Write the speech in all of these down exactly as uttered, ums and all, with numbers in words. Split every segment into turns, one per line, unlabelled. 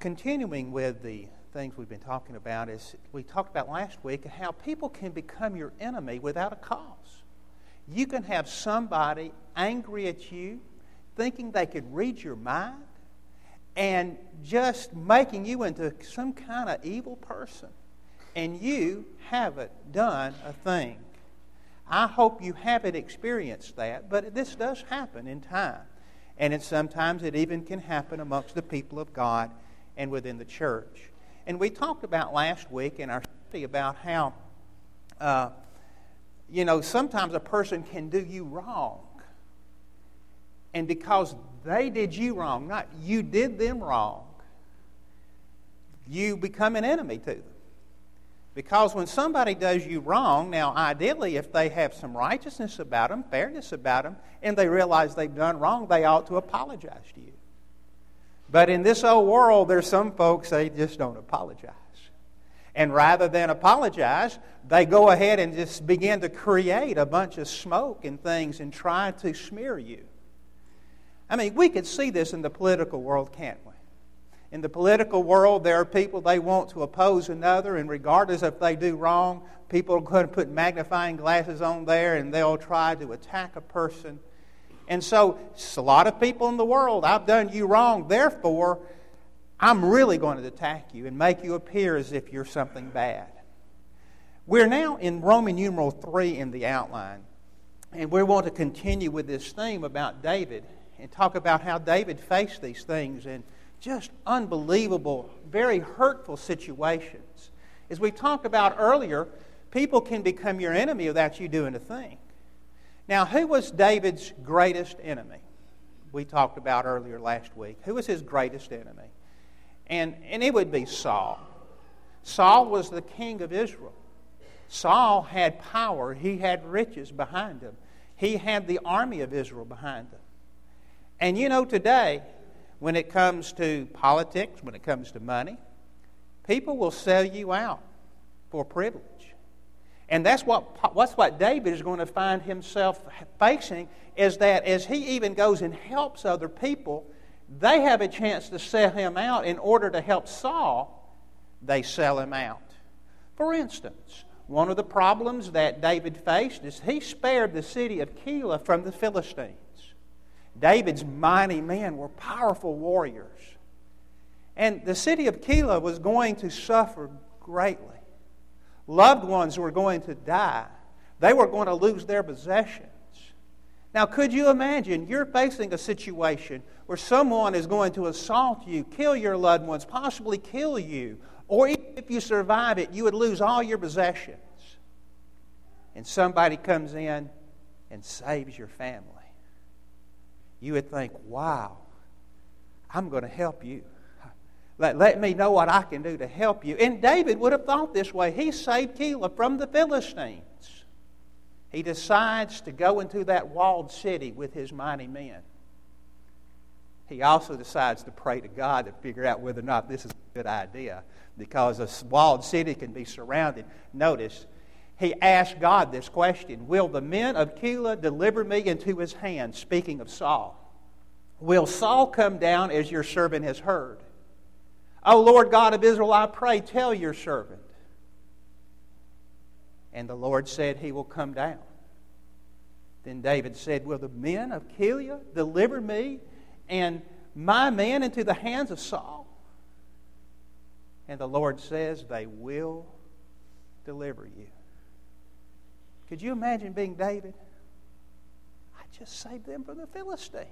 Continuing with the things we've been talking about, is we talked about last week how people can become your enemy without a cause. You can have somebody angry at you, thinking they could read your mind, and just making you into some kind of evil person. And you haven't done a thing. I hope you haven't experienced that, but this does happen in time. And it, sometimes it even can happen amongst the people of God and within the church. And we talked about last week in our study about how, uh, you know, sometimes a person can do you wrong. And because they did you wrong, not you did them wrong, you become an enemy to them. Because when somebody does you wrong, now ideally if they have some righteousness about them, fairness about them, and they realize they've done wrong, they ought to apologize to you. But in this old world, there's some folks, they just don't apologize. And rather than apologize, they go ahead and just begin to create a bunch of smoke and things and try to smear you. I mean, we could see this in the political world, can't we? In the political world, there are people they want to oppose another, and regardless if they do wrong, people are going to put magnifying glasses on there and they'll try to attack a person. And so, it's a lot of people in the world, I've done you wrong, therefore, I'm really going to attack you and make you appear as if you're something bad. We're now in Roman numeral three in the outline, and we want to continue with this theme about David and talk about how David faced these things and just unbelievable, very hurtful situations. As we talked about earlier, people can become your enemy without you doing a thing. Now, who was David's greatest enemy? We talked about earlier last week. Who was his greatest enemy? And, and it would be Saul. Saul was the king of Israel. Saul had power. He had riches behind him. He had the army of Israel behind him. And you know, today, when it comes to politics, when it comes to money, people will sell you out for privilege. And that's what, that's what David is going to find himself facing, is that as he even goes and helps other people, they have a chance to sell him out. In order to help Saul, they sell him out. For instance, one of the problems that David faced is he spared the city of Keilah from the Philistines. David's mighty men were powerful warriors. And the city of Keilah was going to suffer greatly. Loved ones were going to die. They were going to lose their possessions. Now, could you imagine you're facing a situation where someone is going to assault you, kill your loved ones, possibly kill you, or even if you survive it, you would lose all your possessions. And somebody comes in and saves your family. You would think, wow, I'm going to help you. Let, let me know what I can do to help you. And David would have thought this way. He saved Keilah from the Philistines. He decides to go into that walled city with his mighty men. He also decides to pray to God to figure out whether or not this is a good idea, because a walled city can be surrounded. Notice, he asked God this question: will the men of Keilah deliver me into his hand? Speaking of Saul. Will Saul come down as your servant has heard? O Lord God of Israel, I pray, tell your servant. And the Lord said, he will come down. Then David said, will the men of Keilah deliver me and my men into the hands of Saul? And the Lord says, they will deliver you. Could you imagine being David? I just saved them from the Philistines.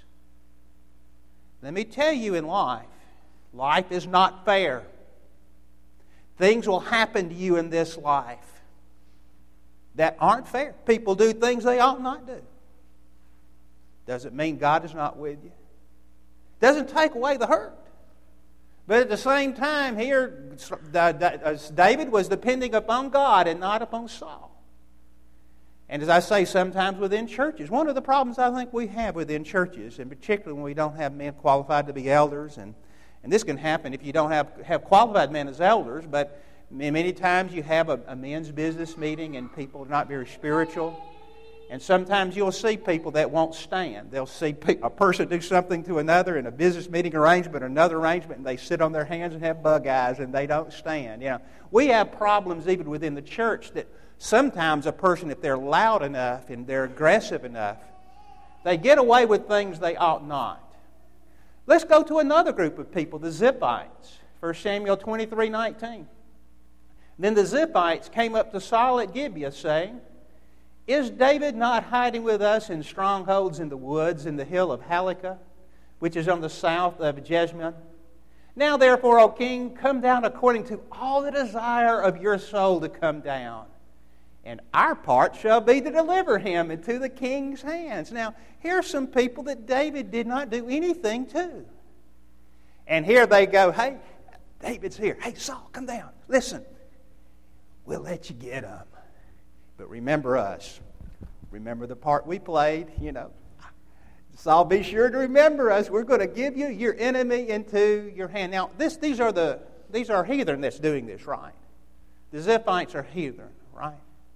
Let me tell you, in life, life is not fair. Things will happen to you in this life that aren't fair. People do things they ought not do. Doesn't mean God is not with you. Doesn't take away the hurt. But at the same time, here, David was depending upon God and not upon Saul. And as I say, sometimes within churches, one of the problems I think we have within churches, and particularly when we don't have men qualified to be elders, and, and this can happen if you don't have, have qualified men as elders, but many times you have a, a men's business meeting and people are not very spiritual. And sometimes you'll see people that won't stand. They'll see a person do something to another in a business meeting arrangement or another arrangement, and they sit on their hands and have bug eyes, and they don't stand. You know, we have problems even within the church that sometimes a person, if they're loud enough and they're aggressive enough, they get away with things they ought not. Let's go to another group of people, the Ziphites. First Samuel twenty-three nineteen. Then the Ziphites came up to Saul at Gibeah, saying, "Is David not hiding with us in strongholds in the woods in the hill of Halakah, which is on the south of Jeshimon? Now therefore, O king, come down according to all the desire of your soul to come down. And our part shall be to deliver him into the king's hands." Now, here are some people that David did not do anything to. And here they go, "Hey, David's here. Hey, Saul, come down. Listen, we'll let you get him. But remember us. Remember the part we played, you know. Saul, be sure to remember us. We're going to give you your enemy into your hand." Now, this, these are the these are heathen that's doing this, right? The Ziphites are heathen, right?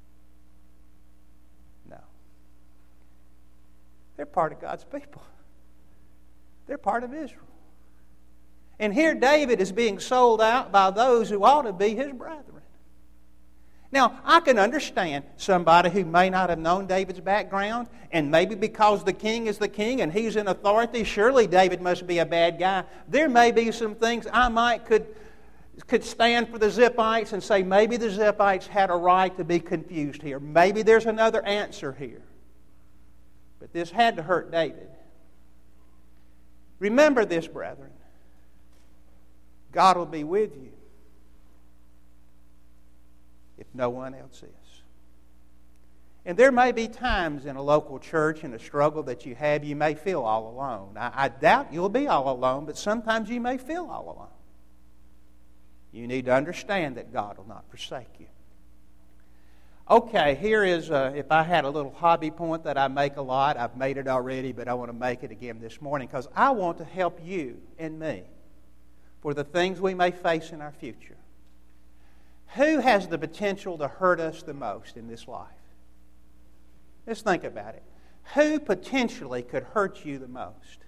No. They're part of God's people. They're part of Israel. And here David is being sold out by those who ought to be his brethren. Now, I can understand somebody who may not have known David's background, and maybe because the king is the king and he's in authority, surely David must be a bad guy. There may be some things I might could, could stand for the Ziphites and say maybe the Ziphites had a right to be confused here. Maybe there's another answer here. But this had to hurt David. Remember this, brethren. God will be with you if no one else is. And there may be times in a local church, in a struggle that you have, you may feel all alone. I, I doubt you'll be all alone, but sometimes you may feel all alone. You need to understand that God will not forsake you. Okay, here is, a, if I had a little hobby point that I make a lot, I've made it already, but I want to make it again this morning because I want to help you and me for the things we may face in our future. Who has the potential to hurt us the most in this life? Let's think about it. Who potentially could hurt you the most?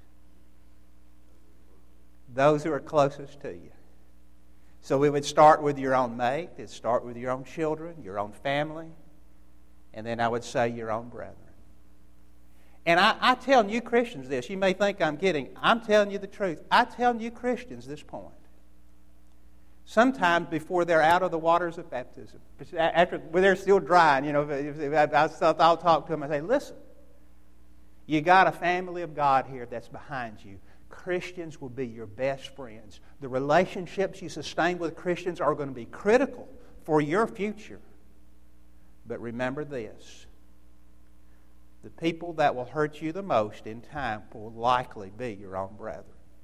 Those who are closest to you. So we would start with your own mate, it'd start with your own children, your own family, and then I would say your own brethren. And I, I tell new Christians this. You may think I'm kidding. I'm telling you the truth. I tell new Christians this point. Sometimes before they're out of the waters of baptism, after when they're still dry, you know, I'll talk to them and say, "Listen, you got a family of God here that's behind you. Christians will be your best friends. The relationships you sustain with Christians are going to be critical for your future. But remember this. The people that will hurt you the most in time will likely be your own brethren."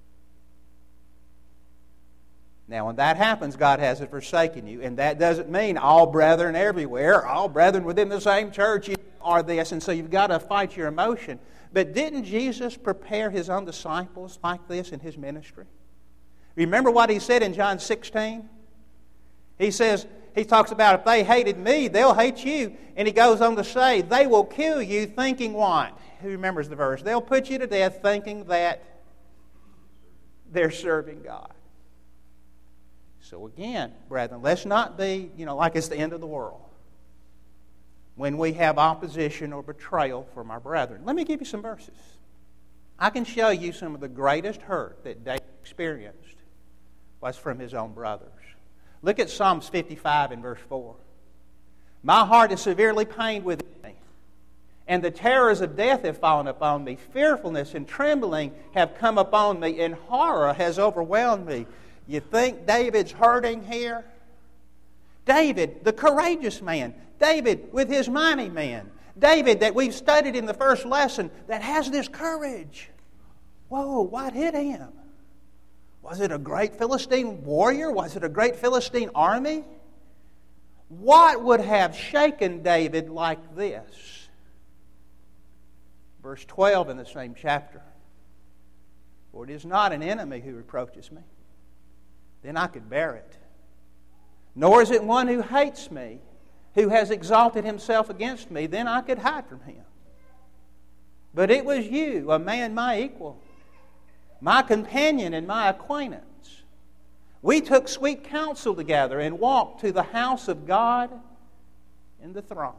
Now, when that happens, God hasn't forsaken you. And that doesn't mean all brethren everywhere, all brethren within the same church are this. And so you've got to fight your emotion. But didn't Jesus prepare his own disciples like this in his ministry? Remember what he said in John sixteen? He says, he talks about if they hated me, they'll hate you. And he goes on to say, they will kill you thinking what? Who remembers the verse? They'll put you to death thinking that they're serving God. So again, brethren, let's not be, you know, like it's the end of the world when we have opposition or betrayal from our brethren. Let me give you some verses. I can show you some of the greatest hurt that David experienced was from his own brothers. Look at Psalms fifty-five and verse four. "My heart is severely pained within me, and the terrors of death have fallen upon me. Fearfulness and trembling have come upon me, and horror has overwhelmed me." You think David's hurting here? David, the courageous man. David with his mighty men. David that we've studied in the first lesson that has this courage. Whoa, what hit him? Was it a great Philistine warrior? Was it a great Philistine army? What would have shaken David like this? Verse twelve in the same chapter. "For it is not an enemy who reproaches me, then I could bear it. Nor is it one who hates me, who has exalted himself against me, then I could hide from him. but it was you, a man my equal, my companion and my acquaintance. We took sweet counsel together and walked to the house of God in the throng.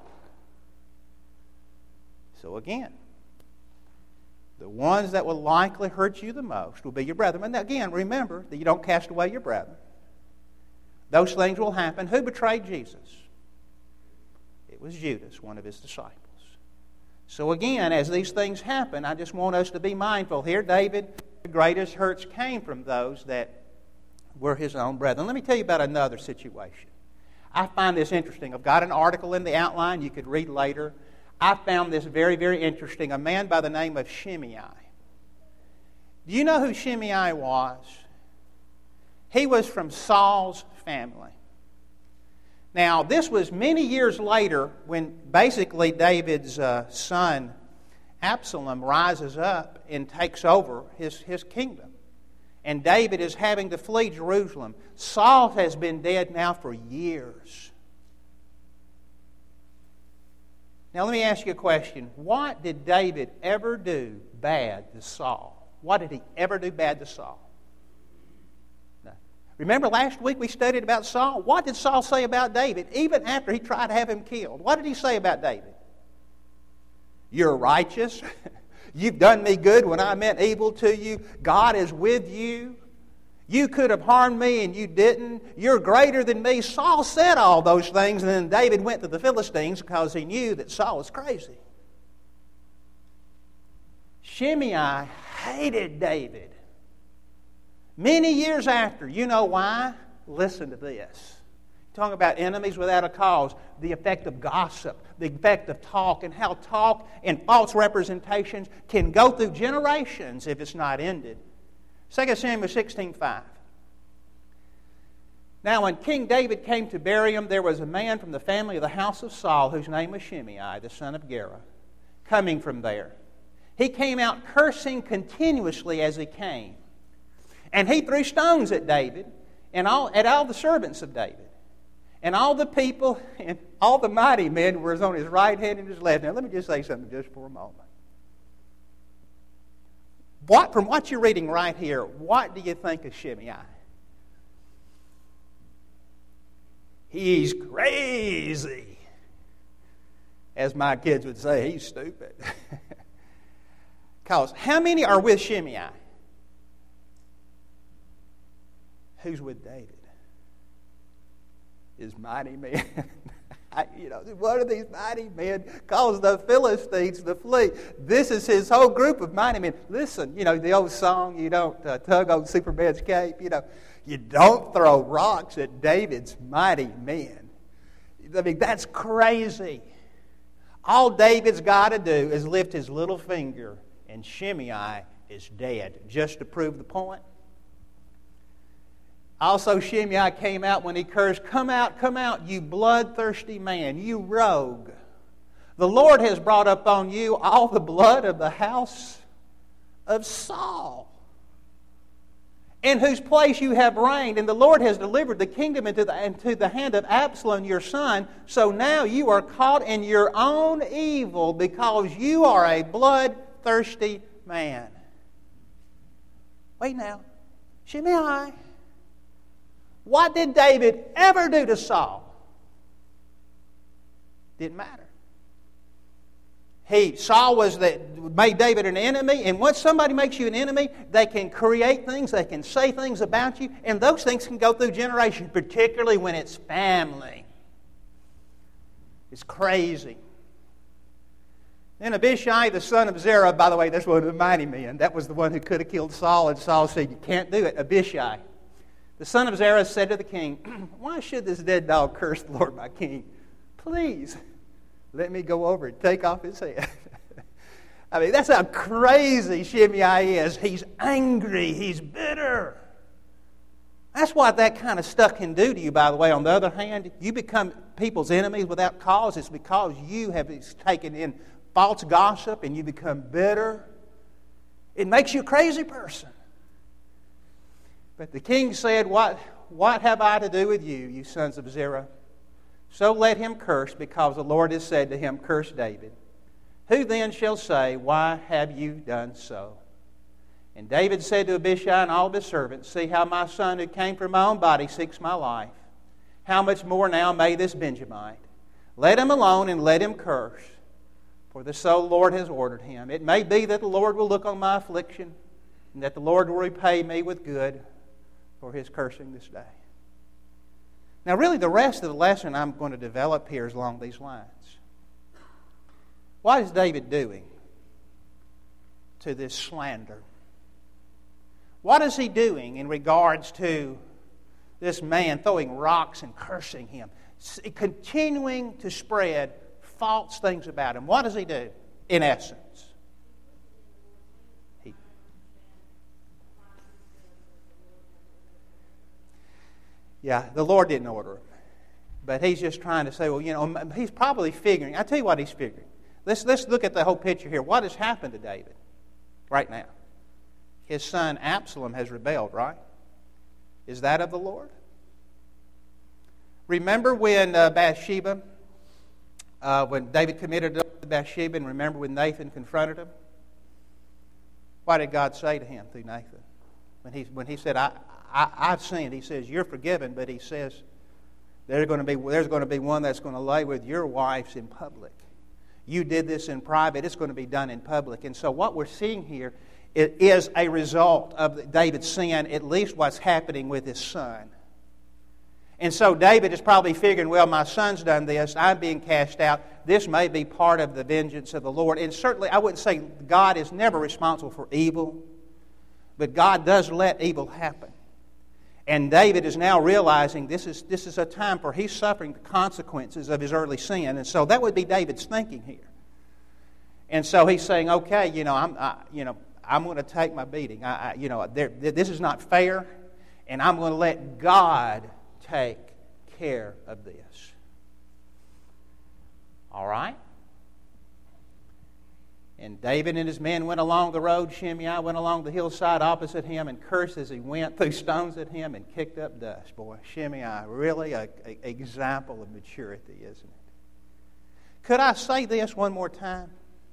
So again, the ones that will likely hurt you the most will be your brethren. And again, remember that you don't cast away your brethren. Those things will happen. Who betrayed Jesus? It was Judas, one of his disciples. So again, as these things happen, I just want us to be mindful. Here, David, the greatest hurts came from those that were his own brethren. Let me tell you about another situation. I find this interesting. I've got an article in the outline you could read later. I found this very, very interesting. A man by the name of Shimei. Do you know who Shimei was? He was from Saul's family. Now, this was many years later when basically David's uh, son Absalom rises up and takes over his, his kingdom. And David is having to flee Jerusalem. Saul has been dead now for years. Now, let me ask you a question. What did David ever do bad to Saul? What did he ever do bad to Saul? No. Remember last week we studied about Saul? What did Saul say about David even after he tried to have him killed? What did he say about David? You're righteous. You've done me good when I meant evil to you. God is with you. You could have harmed me and you didn't. You're greater than me. Saul said all those things, and then David went to the Philistines because he knew that Saul was crazy. Shimei hated David. Many years after. You know why? Listen to this. Talking about enemies without a cause, the effect of gossip, the effect of talk, and how talk and false representations can go through generations if it's not ended. Second Samuel sixteen five. Now when King David came to bury him, there was a man from the family of the house of Saul, whose name was Shimei, the son of Gera, coming from there. He came out cursing continuously as he came. And he threw stones at David and all, at all the servants of David. And all the people and all the mighty men were on his right hand and his left. Now let me just say something just for a moment. What, from what you're reading right here, what do you think of Shimei? He's crazy. As my kids would say, he's stupid. Because how many are with Shimei? Who's with David? His mighty men. You know, what are these mighty men? Cause the Philistines to flee. This is his whole group of mighty men. Listen, you know, the old song, you don't uh, tug on Superman's cape, you know. You don't throw rocks at David's mighty men. I mean, that's crazy. All David's got to do is lift his little finger, and Shimei is dead. Just to prove the point. Also, Shimei came out when he cursed, "Come out, come out, you bloodthirsty man, you rogue. The Lord has brought upon you all the blood of the house of Saul, in whose place you have reigned, and the Lord has delivered the kingdom into the, into the hand of Absalom your son. So now you are caught in your own evil because you are a bloodthirsty man." Wait now. Shimei. What did David ever do to Saul? Didn't matter. He, Saul was that made David an enemy, and once somebody makes you an enemy, they can create things, they can say things about you, and those things can go through generations, particularly when it's family. It's crazy. Then Abishai, the son of Zerah, by the way, that's one of the mighty men. That was the one who could have killed Saul, and Saul said, "You can't do it." Abishai, the son of Zerah, said to the king, "Why should this dead dog curse the Lord my king? Please, let me go over and take off his head." I mean, that's how crazy Shimei is. He's angry. He's bitter. That's what that kind of stuff can do to you, by the way. On the other hand, you become people's enemies without cause. It's because you have taken in false gossip and you become bitter. It makes you a crazy person. But the king said, what, what have I to do with you, you sons of Zerah? So let him curse, because the Lord has said to him, "Curse David." Who then shall say, Why have you done so? And David said to Abishai and all of his servants, See how my son who came from my own body seeks my life. How much more now may this Benjamite? Let him alone and let him curse, for the so the Lord has ordered him. It may be that the Lord will look on my affliction, and that the Lord will repay me with good for his cursing this day. Now really the rest of the lesson I'm going to develop here is along these lines. What is David doing to this slander? What is he doing in regards to this man throwing rocks and cursing him, continuing to spread false things about him? What does he do, in essence? He, yeah, the Lord didn't order him. But he's just trying to say, well, you know, he's probably figuring. I'll tell you what he's figuring. Let's, let's look at the whole picture here. What has happened to David right now? His son Absalom has rebelled, right? Is that of the Lord? Remember when uh, Bathsheba, uh, when David committed adultery with Bathsheba, and remember when Nathan confronted him? What did God say to him through Nathan? When he, when he said, I, I, I've sinned, he says, you're forgiven, but he says, there's going to be, there's going to be one that's going to lay with your wives in public. You did this in private, it's going to be done in public. And so what we're seeing here is a result of David's sin, at least what's happening with his son. And so David is probably figuring, well, my son's done this, I'm being cast out, this may be part of the vengeance of the Lord. And certainly I wouldn't say God is never responsible for evil, but God does let evil happen. And David is now realizing this is, this is a time where he's suffering the consequences of his early sin. And so that would be David's thinking here. And so he's saying, okay, you know, I'm, I, you know, I'm going to take my beating. I, I, you know, there, this is not fair, and I'm going to let God take care of this. All right? And David and his men went along the road. Shimei went along the hillside opposite him and cursed as he went, threw stones at him, and kicked up dust. Boy, Shimei, really an example of maturity, isn't it? Could I say this one more time?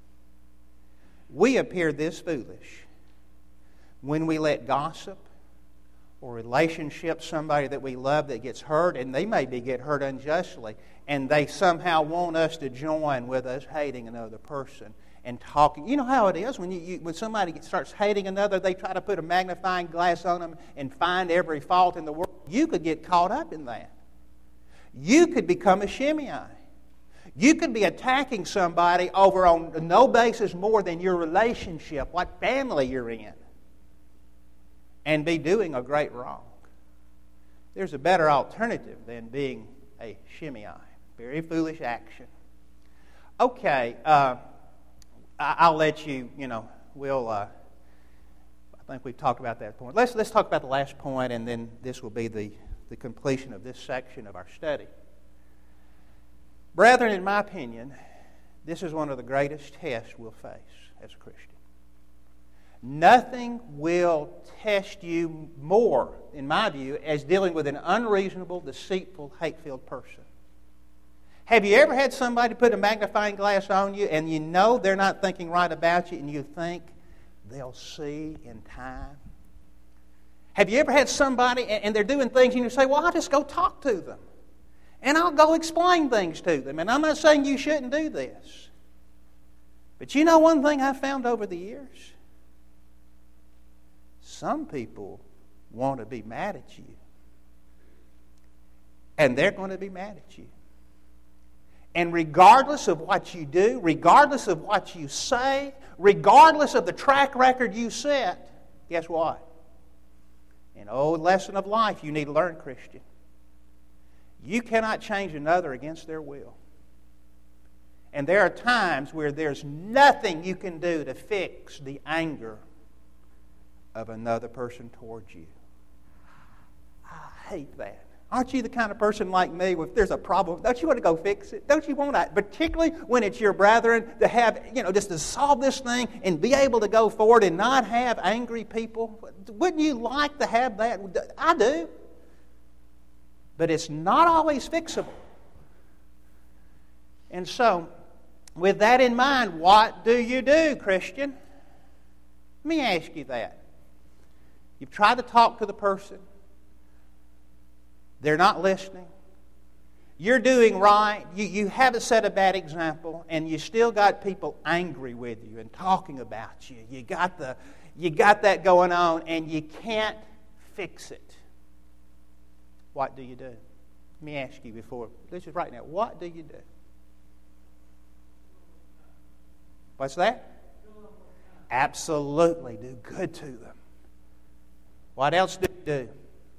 We appear this foolish when we let gossip or relationship, somebody that we love that gets hurt, and they maybe get hurt unjustly, and they somehow want us to join with us hating another person and talking. You know how it is when you, you when somebody starts hating another, they try to put a magnifying glass on them and find every fault in the world. You could get caught up in that. You could become a Shimei. You could be attacking somebody over on no basis more than your relationship, what family you're in, and be doing a great wrong. There's a better alternative than being a Shimei. Very foolish action. Okay, uh, I'll let you, you know, we'll, uh, I think we've talked about that point. Let's, let's talk about the last point, and then this will be the, the completion of this section of our study. Brethren, in my opinion, this is one of the greatest tests we'll face as a Christian. Nothing will test you more, in my view, as dealing with an unreasonable, deceitful, hate-filled person. Have you ever had somebody put a magnifying glass on you and you know they're not thinking right about you and you think they'll see in time? Have you ever had somebody and they're doing things and you say, well, I'll just go talk to them and I'll go explain things to them, and I'm not saying you shouldn't do this. But you know one thing I've found over the years? Some people want to be mad at you, and they're going to be mad at you. And regardless of what you do, regardless of what you say, regardless of the track record you set, guess what? An old lesson of life you need to learn, Christian. You cannot change another against their will. And there are times where there's nothing you can do to fix the anger of another person towards you. I hate that. Aren't you the kind of person like me, if there's a problem, don't you want to go fix it? Don't you want that? Particularly when it's your brethren, to have, you know, just to solve this thing and be able to go forward and not have angry people. Wouldn't you like to have that? I do. But it's not always fixable. And so, with that in mind, what do you do, Christian? Let me ask you that. You've tried to talk to the person. They're not listening. You're doing right. You, you haven't set a bad example, and you still got people angry with you and talking about you. You got the, you got that going on, and you can't fix it. What do you do? Let me ask you before. This is right now. What do you do? What's that? Absolutely. Do good to them. What else do you do?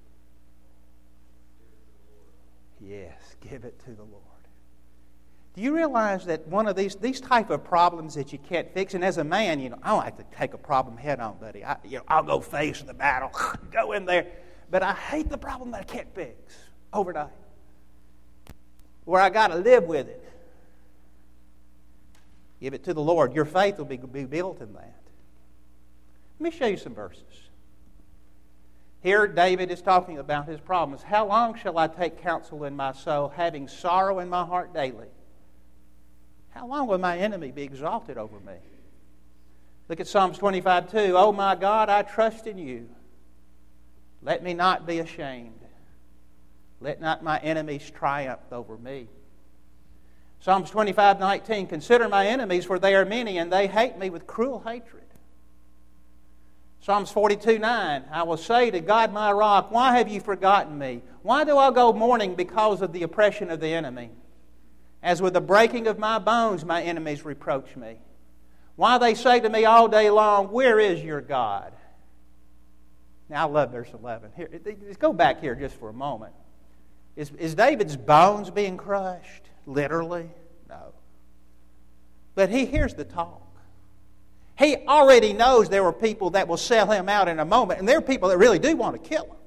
Yes, give it to the Lord. Do you realize that one of these these type of problems that you can't fix, and as a man, you know, I don't like to take a problem head on, buddy. I, you know, I'll go face the battle, go in there. But I hate the problem that I can't fix overnight, where I got to live with it. Give it to the Lord. Your faith will be, be built in that. Let me show you some verses. Here, David is talking about his problems. How long shall I take counsel in my soul, having sorrow in my heart daily? How long will my enemy be exalted over me? Look at Psalms twenty-five two. Oh my God, I trust in you. Let me not be ashamed. Let not my enemies triumph over me. Psalms twenty-five nineteen. Consider my enemies, for they are many, and they hate me with cruel hatred. Psalms forty-two nine, I will say to God my rock, why have you forgotten me? Why do I go mourning because of the oppression of the enemy? As with the breaking of my bones, my enemies reproach me. Why they say to me all day long, where is your God? Now I love verse eleven. Here, let's go back here just for a moment. Is, is David's bones being crushed? Literally? No. But he hears the talk. He already knows there were people that will sell him out in a moment, and there are people that really do want to kill him.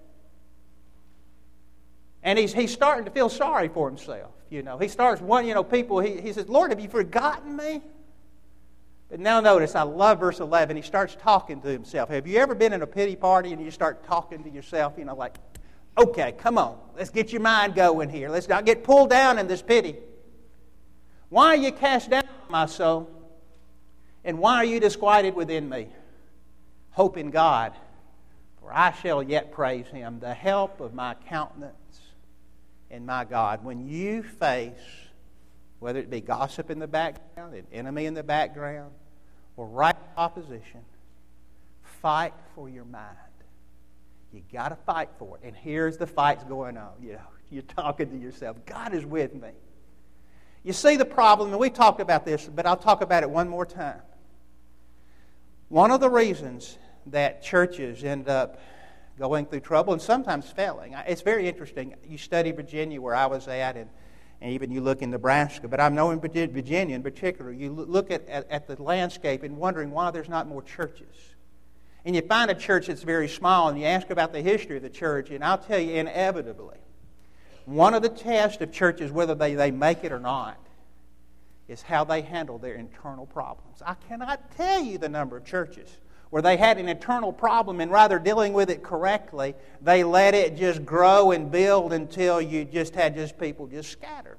And he's he's starting to feel sorry for himself. You know, he starts one. You know, people. He he says, "Lord, have you forgotten me?" But now notice, I love verse eleven. He starts talking to himself. Have you ever been in a pity party and you start talking to yourself? You know, like, "Okay, come on, let's get your mind going here. Let's not get pulled down in this pity. Why are you cast down, my soul? And why are you disquieted within me? Hope in God, for I shall yet praise Him, the help of my countenance and my God." When you face, whether it be gossip in the background, an enemy in the background, or right opposition, fight for your mind. You got to fight for it. And here's the fight's going on. You know, you're talking to yourself. God is with me. You see the problem, and we talked about this, but I'll talk about it one more time. One of the reasons that churches end up going through trouble and sometimes failing, it's very interesting. You study Virginia where I was at, and, and even you look in Nebraska, but I know in Virginia in particular, you look at, at, at the landscape and wondering why there's not more churches. And you find a church that's very small, and you ask about the history of the church, and I'll tell you inevitably, one of the tests of churches, whether they, they make it or not, is how they handle their internal problems. I cannot tell you the number of churches where they had an internal problem, and rather dealing with it correctly, they let it just grow and build until you just had just people just scattered.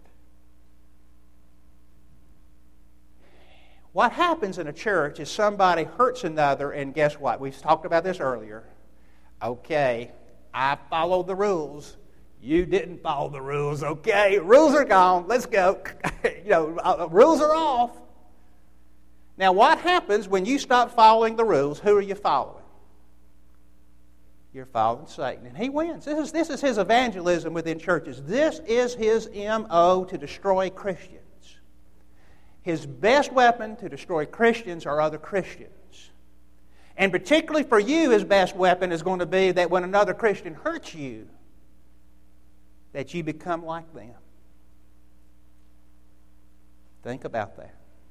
What happens in a church is somebody hurts another, and guess what? We've talked about this earlier. Okay, I followed the rules. You didn't follow the rules, okay? Rules are gone. Let's go. you know, uh, rules are off. Now, what happens when you stop following the rules? Who are you following? You're following Satan, and he wins. This is, this is his evangelism within churches. This is his M O to destroy Christians. His best weapon to destroy Christians are other Christians. And particularly for you, his best weapon is going to be that when another Christian hurts you, that you become like them. Think about that.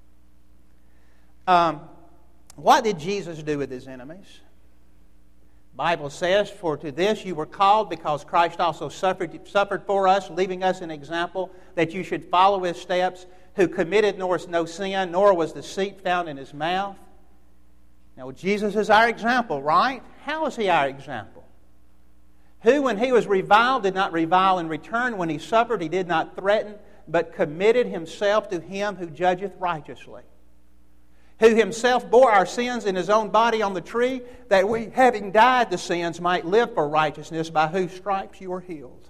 Um, what did Jesus do with his enemies? The Bible says, "For to this you were called, because Christ also suffered, suffered for us, leaving us an example, that you should follow his steps, who committed nor no sin, nor was deceit found in his mouth." Now, Jesus is our example, right? How is he our example? Who, when he was reviled, did not revile in return. When he suffered, he did not threaten, but committed himself to him who judgeth righteously, who himself bore our sins in his own body on the tree, that we, having died to sins, might live for righteousness, by whose stripes you are healed.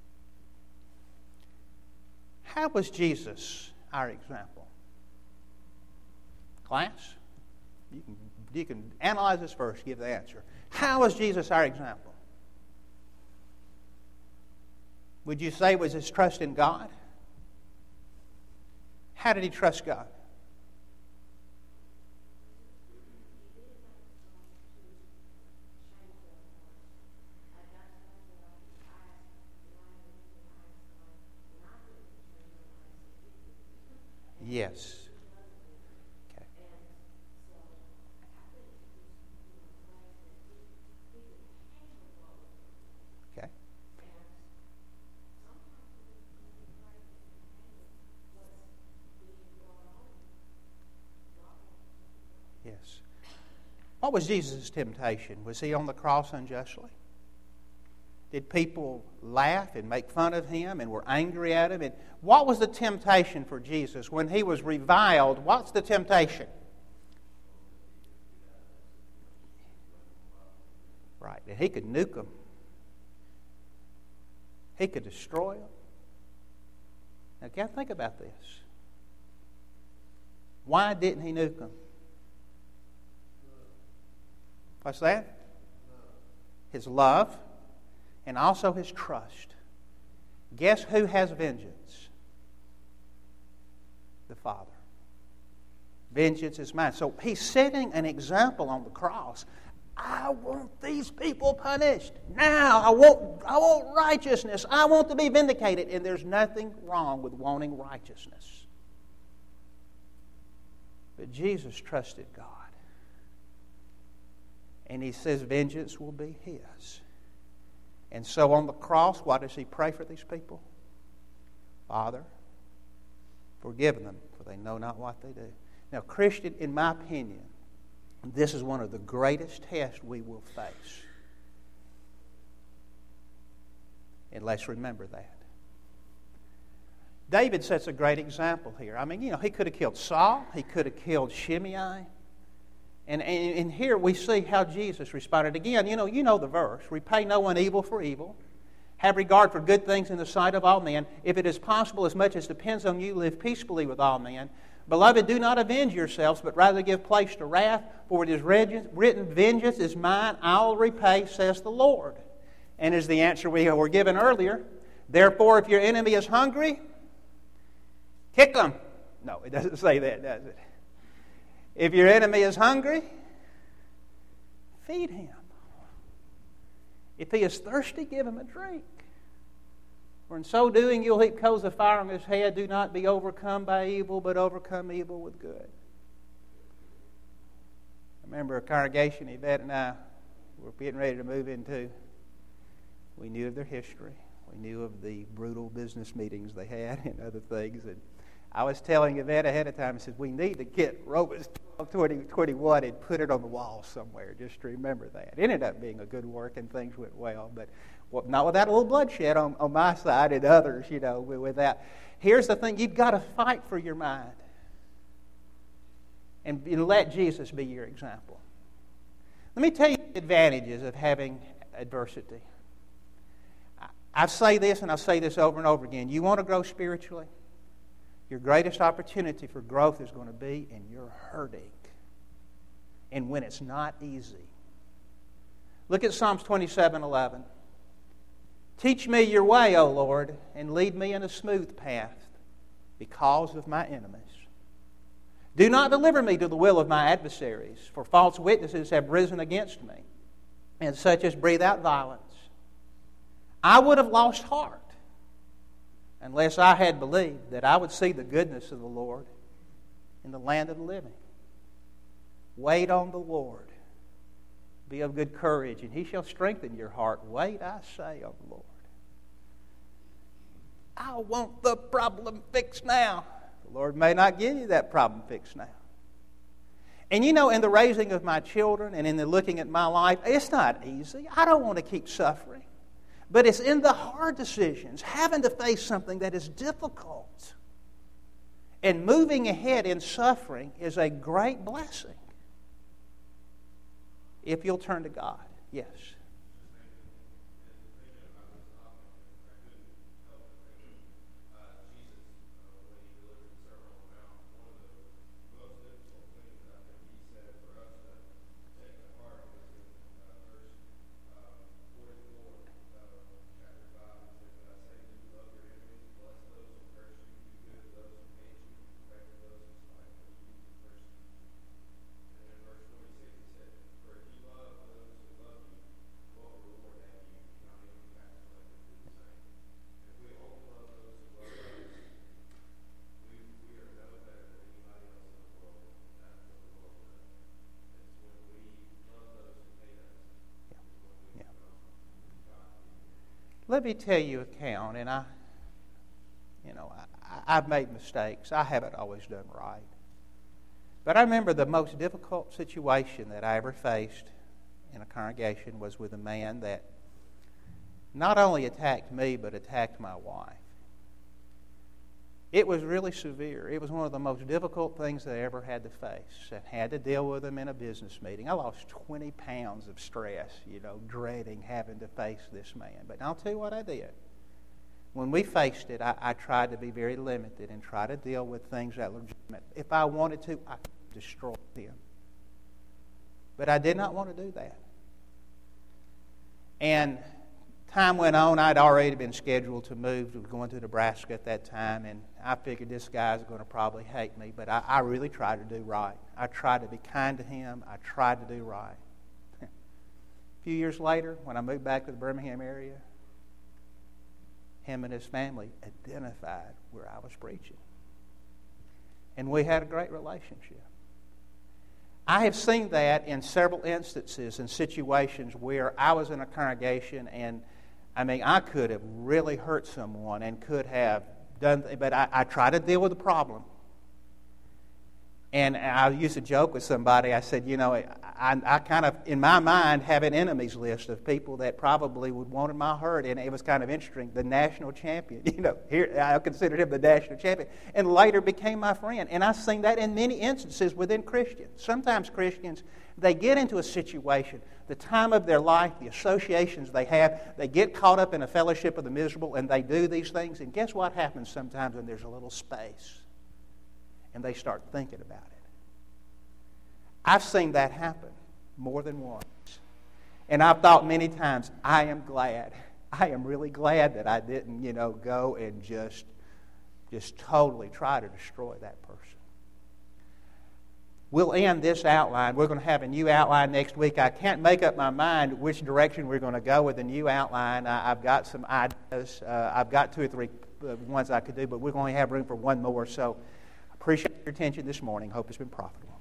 How was Jesus our example? Class, you can, you can analyze this first, give the answer. How was Jesus our example? Would you say it was his trust in God? How did he trust God? Yes. Okay. Okay. Yes. What was Jesus' temptation? Was he on the cross unjustly? Did people laugh and make fun of him and were angry at him? And what was the temptation for Jesus when he was reviled? What's the temptation? Right, and he could nuke them. He could destroy them. Now, can I think about this? Why didn't he nuke them? What's that? His love. And also his trust. Guess who has vengeance? The Father. Vengeance is mine. So he's setting an example on the cross. I want these people punished. Now, I want, I want righteousness. I want to be vindicated. And there's nothing wrong with wanting righteousness. But Jesus trusted God. And he says vengeance will be his. And so on the cross, why does he pray for these people? Father, forgive them, for they know not what they do. Now, Christian, in my opinion, this is one of the greatest tests we will face. And let's remember that. David sets a great example here. I mean, you know, he could have killed Saul. He could have killed Shimei. And, and, and here we see how Jesus responded. Again, you know, you know the verse. Repay no one evil for evil. Have regard for good things in the sight of all men. If it is possible, as much as depends on you, live peaceably with all men. Beloved, do not avenge yourselves, but rather give place to wrath. For it is written, vengeance is mine, I will repay, says the Lord. And as the answer we were given earlier, therefore, if your enemy is hungry, kick him. No, it doesn't say that, does it? If your enemy is hungry, feed him. If he is thirsty, give him a drink. For in so doing, you'll heap coals of fire on his head. Do not be overcome by evil, but overcome evil with good. I remember a congregation Yvette and I were getting ready to move into. We knew of their history. We knew of the brutal business meetings they had and other things. And I was telling Yvette ahead of time, I said, we need to get Romans twelve, twenty, twenty-one and put it on the wall somewhere just to remember that. It ended up being a good work and things went well, but well, not without a little bloodshed on, on my side and others, you know, with that. Here's the thing, you've got to fight for your mind and, and let Jesus be your example. Let me tell you the advantages of having adversity. I, I say this and I say this over and over again. You want to grow spiritually? Your greatest opportunity for growth is going to be in your hurting and when it's not easy. Look at Psalms twenty-seven eleven. Teach me your way, O Lord, and lead me in a smooth path because of my enemies. Do not deliver me to the will of my adversaries, for false witnesses have risen against me, and such as breathe out violence. I would have lost heart unless I had believed that I would see the goodness of the Lord in the land of the living. Wait on the Lord. Be of good courage, and he shall strengthen your heart. Wait, I say, on the Lord. I want the problem fixed now. The Lord may not give you that problem fixed now. And you know, in the raising of my children and in the looking at my life, it's not easy. I don't want to keep suffering. But it's in the hard decisions, having to face something that is difficult. And moving ahead in suffering is a great blessing. If you'll turn to God. Yes. Let me tell you a account, and I, you know, I, I've made mistakes. I haven't always done right. But I remember the most difficult situation that I ever faced in a congregation was with a man that not only attacked me, but attacked my wife. It was really severe. It was one of the most difficult things that I ever had to face. I had to deal with him in a business meeting. I lost twenty pounds of stress, you know, dreading having to face this man. But I'll tell you what I did. When we faced it, I, I tried to be very limited and try to deal with things that were legitimate. If I wanted to, I could destroy him. But I did not want to do that. And time went on. I'd already been scheduled to move. We were going to Nebraska at that time, and I figured this guy's going to probably hate me, but I, I really tried to do right. I tried to be kind to him. I tried to do right. A few years later, when I moved back to the Birmingham area, him and his family identified where I was preaching. And we had a great relationship. I have seen that in several instances and situations where I was in a congregation and, I mean, I could have really hurt someone and could have done, but I, I try to deal with the problem. And I used to joke with somebody. I said, you know, I, I kind of, in my mind, have an enemies list of people that probably would want my hurt. And it was kind of interesting. The national champion, you know, here I considered him the national champion, and later became my friend. And I've seen that in many instances within Christians. Sometimes Christians, they get into a situation, the time of their life, the associations they have, they get caught up in a fellowship of the miserable, and they do these things. And guess what happens sometimes when there's a little space? And they start thinking about it. I've seen that happen more than once. And I've thought many times, I am glad. I am really glad that I didn't, you know, go and just, just totally try to destroy that person. We'll end this outline. We're going to have a new outline next week. I can't make up my mind which direction we're going to go with the new outline. I, I've got some ideas. Uh, I've got two or three uh, ones I could do, but we're going to have room for one more. So appreciate your attention this morning. Hope it's been profitable.